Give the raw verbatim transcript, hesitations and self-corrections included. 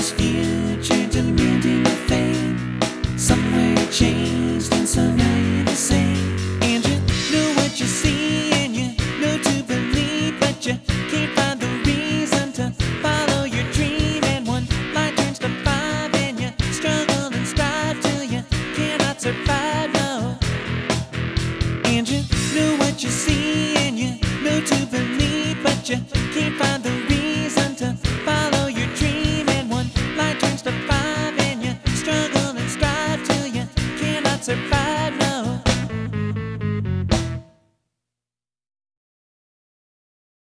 this future demanding your fame. Somewhere you changed and so now you're the same. And you know what you see and you know to believe, but you can't find the reason to follow your dream. And one light turns to five and you struggle and strive till you cannot survive.